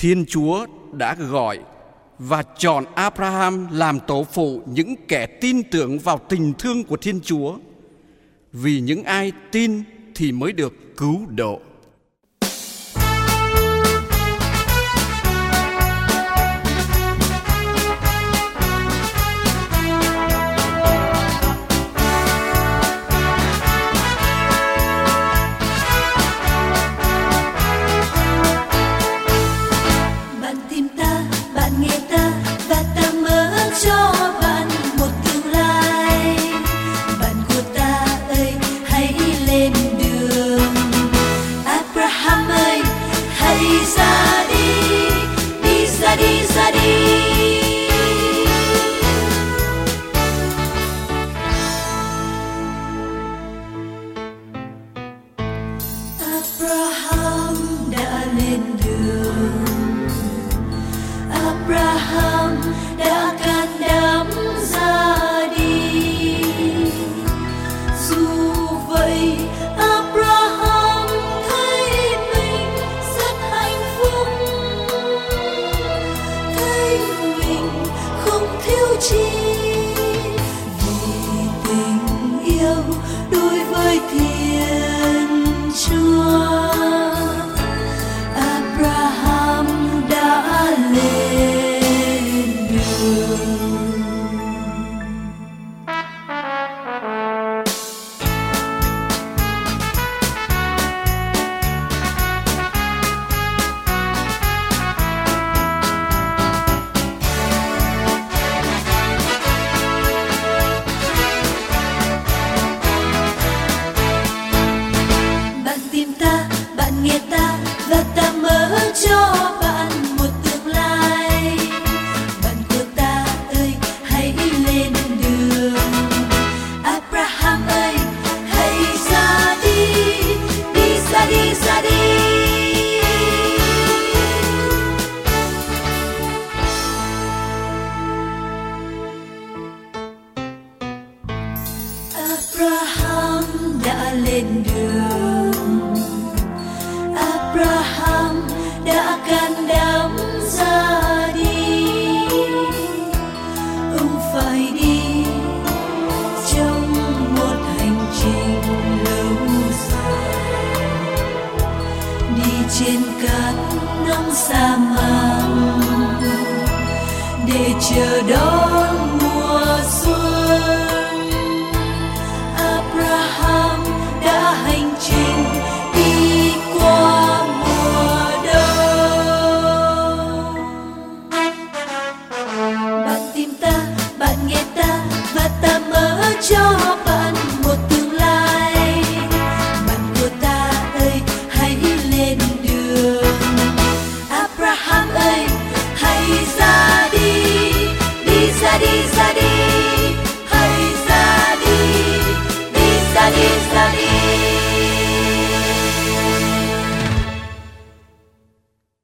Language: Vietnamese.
Thiên Chúa đã gọi và chọn Abraham làm tổ phụ những kẻ tin tưởng vào tình thương của Thiên Chúa, vì những ai tin thì mới được cứu độ. Abraham đã can đảm ra đi. Dù vậy Abraham thấy mình rất hạnh phúc, thấy mình không thiếu chi, vì tình yêu đối với Thiên Chúa. Abraham đã lên đường. Bạn tìm ta, bạn nghe ta, và ta mở cho bạn một tương lai. Bạn của ta ơi, hãy lên đường. Abraham ơi, hãy ra đi, đi ra đi, ra đi. Abraham đã lên đường. Abraham đã can đảm ra đi. Ông phải đi trong một hành trình lâu dài, đi trên cát nắng sa mạc để chờ đón